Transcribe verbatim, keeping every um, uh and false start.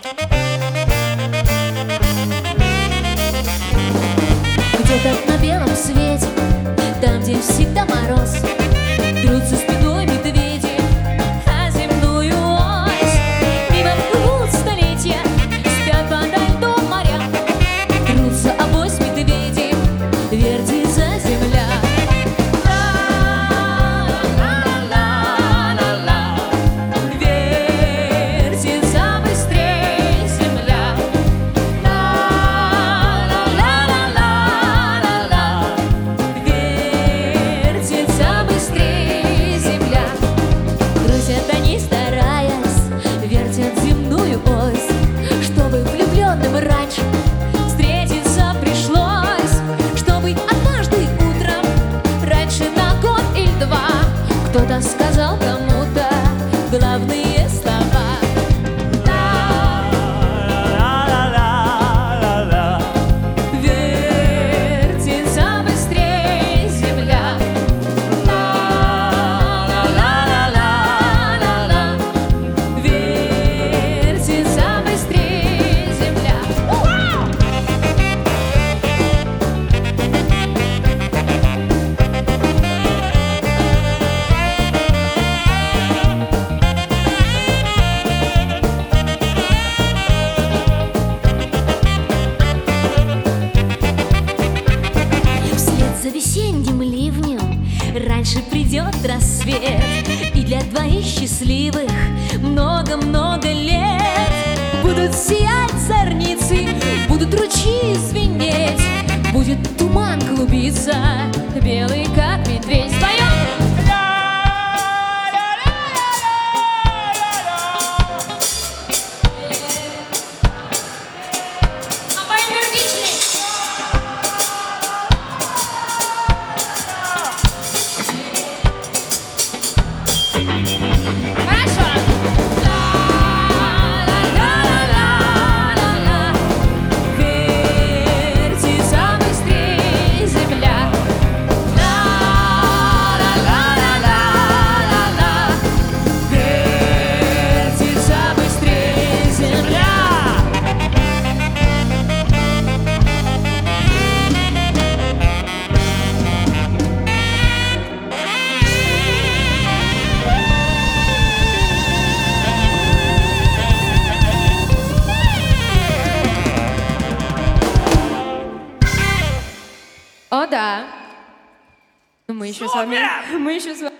Где-то на белом свете, там, где всегда мороз, трутся спиной медведи о земную ось. Мимо плывут столетия, спят подо льдом моря, трутся обось медведи, вертится земля. Раньше встретиться пришлось, чтобы однажды утром, раньше на год или два, кто-то сказал кому-то главные слова. Вертится быстрее земля. Вертится быстрее земля. За весенним ливнем раньше придет рассвет, и для двоих счастливых много-много лет. Будут сиять зорницы, будут ручьи звенеть, будет туман клубиться, белый как медведь. Споем! О, да. Мы еще с вами, мы еще с вами